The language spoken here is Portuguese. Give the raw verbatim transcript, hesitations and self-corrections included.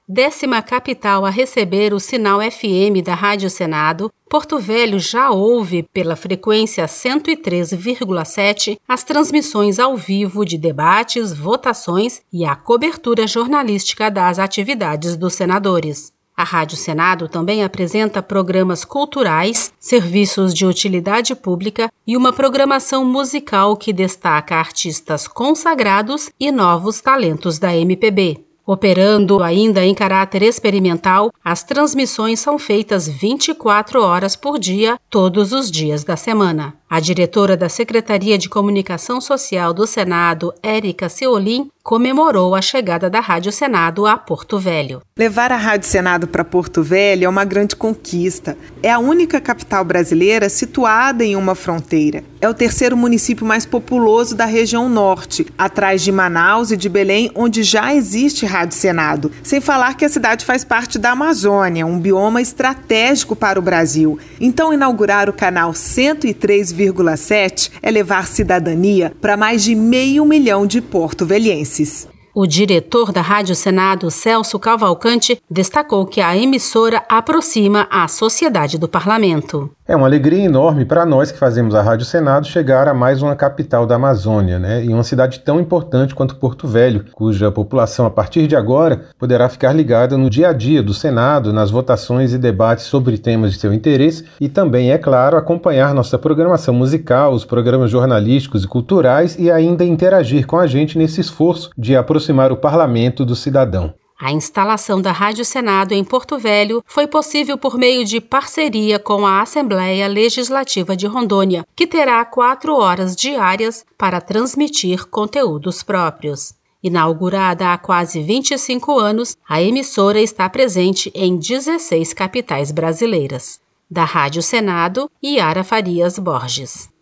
décima capital a receber o sinal F M da Rádio Senado, Porto Velho já ouve pela frequência cento e três vírgula sete as transmissões ao vivo de debates, votações e a cobertura jornalística das atividades dos senadores. A Rádio Senado também apresenta programas culturais, serviços de utilidade pública e uma programação musical que destaca artistas consagrados e novos talentos da M P B. Operando ainda em caráter experimental, as transmissões são feitas vinte e quatro horas por dia, todos os dias da semana. A diretora da Secretaria de Comunicação Social do Senado, Érica Seolim, comemorou a chegada da Rádio Senado a Porto Velho. Levar a Rádio Senado para Porto Velho é uma grande conquista. É a única capital brasileira situada em uma fronteira. É o terceiro município mais populoso da região norte, atrás de Manaus e de Belém, onde já existe Rádio Senado. Sem falar que a cidade faz parte da Amazônia, um bioma estratégico para o Brasil. Então, inaugurar o canal cento e três vírgula sete é levar cidadania para mais de meio milhão de porto-velhenses. O diretor da Rádio Senado, Celso Cavalcante, destacou que a emissora aproxima a sociedade do parlamento. É uma alegria enorme para nós que fazemos a Rádio Senado chegar a mais uma capital da Amazônia, né? E uma cidade tão importante quanto Porto Velho, cuja população, a partir de agora, poderá ficar ligada no dia a dia do Senado, nas votações e debates sobre temas de seu interesse e também, é claro, acompanhar nossa programação musical, os programas jornalísticos e culturais e ainda interagir com a gente nesse esforço de aproximar o parlamento do cidadão. A instalação da Rádio Senado em Porto Velho foi possível por meio de parceria com a Assembleia Legislativa de Rondônia, que terá quatro horas diárias para transmitir conteúdos próprios. Inaugurada há quase vinte e cinco anos, a emissora está presente em dezesseis capitais brasileiras. Da Rádio Senado, Yara Farias Borges.